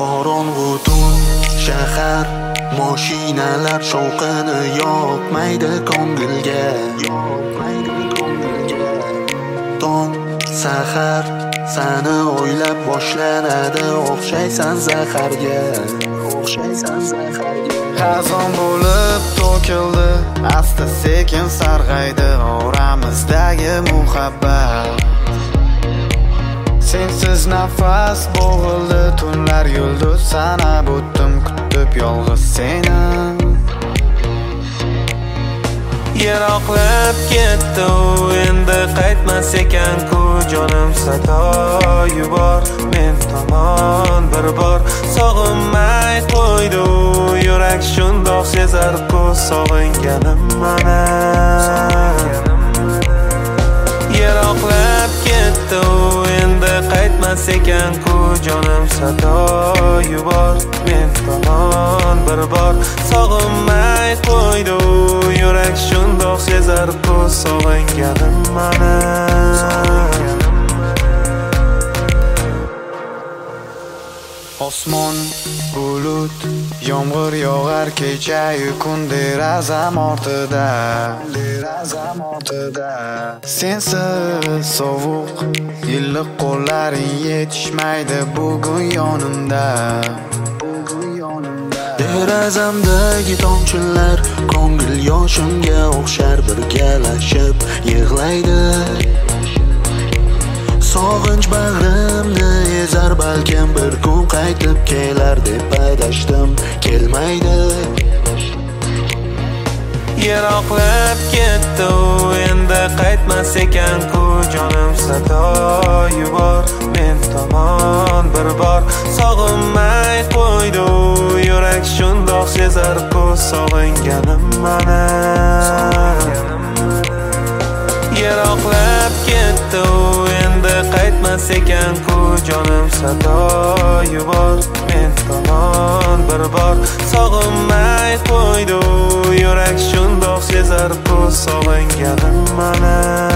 Qorong'u tun shahar mashinalar shovqini yoqmaydi ko'ngilga. Tong sahar seni o'ylab boshlanadi, o'xshaysan zaharga. Xazon bo'lib to'kildi, asta sekin sarg'aydi oramizdagi muhabbat. Sensiz nafas bo'g'ildi, tunlar yulduz sanab o'tdim, kutib yolg'iz seni. Yiroqlab ketdi u, endi qaytmas ekan-ku, jonim sado yubor men tomon bir bor. Sog'inmay qo'ydi u, yurak shundoq sezar-ku, sog'inganim mana. Yiroqlab ketdi u, endi qaytmas ekan-ku, jonim sado yubor men tomon bir bor. Sog'inmay qo'ydi u, yurak shundoq sezar-ku, sog'inganim mana. Osmon bulut, yomg'ir yog'ar kecha-yu kun derazam ortida. Sensiz sovuq, illiq qo'llaring yetishmaydi bugun yonimda. Derazamdagi tomchilar ko'ngil yoshimga o'xshar, birgalashib yig'laydi. Sog'inch bag'rimni ezar, balkim bir kun qaytib kelar deb adashdim, kelmaydi. Yiroqlab ketdi u, endi qaytmas ekan-ku, jonim sado yubor men tomon bir bor. Sog'inmay qo'ydi u, yurak shundoq sezar-ku, sog'inganim mana. Yiroqlab ketdi u, endi qaytmas ekan-ku, jonim sado yubor men tomon bir bor. Sog'inmay qo'ydi u, yurak shundoq sezar-ku, sog'inganim mana.